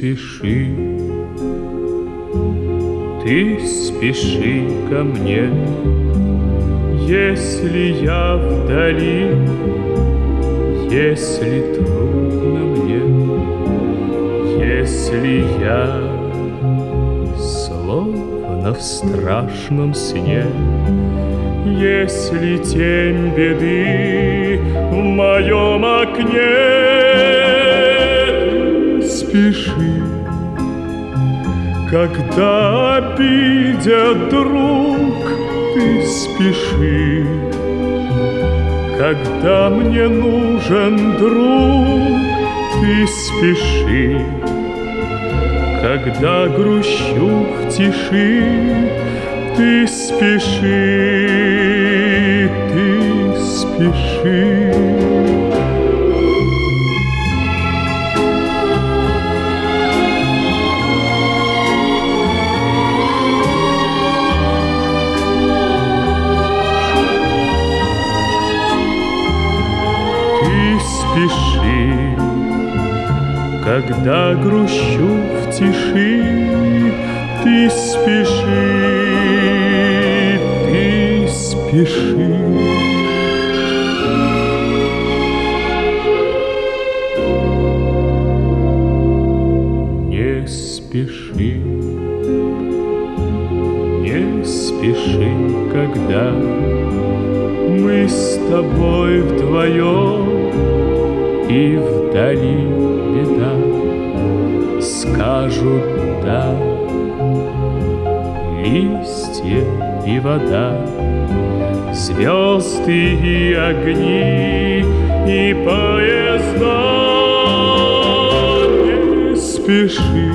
спеши, ты спеши ко мне, если я вдали, если трудно мне, если я словно в страшном сне, если тень беды в моем окне. Спеши, когда обидят друг, ты спеши, когда мне нужен друг, ты спеши, когда грущу в тиши, ты спеши, ты спеши. Спеши, когда грущу в тиши, ты спеши, ты спеши. Не спеши, не спеши, когда мы с тобой вдвоем, и вдали беда, скажут да, листья и вода, звезды и огни, и поезда. Не спеши,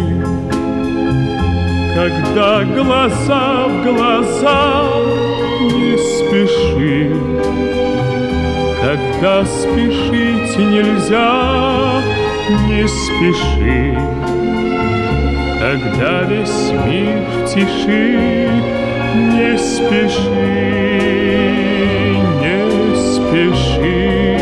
когда глаза в глаза, не спеши, когда спешить нельзя, не спеши, когда весь мир в тиши, не спеши, не спеши.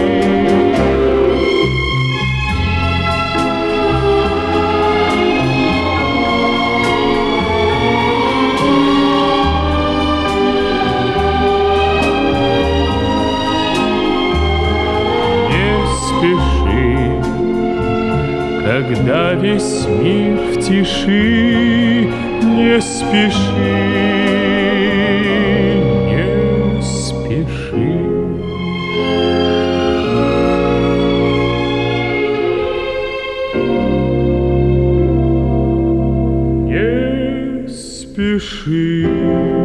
Когда весь мир в тиши, не спеши, не спеши. Не спеши.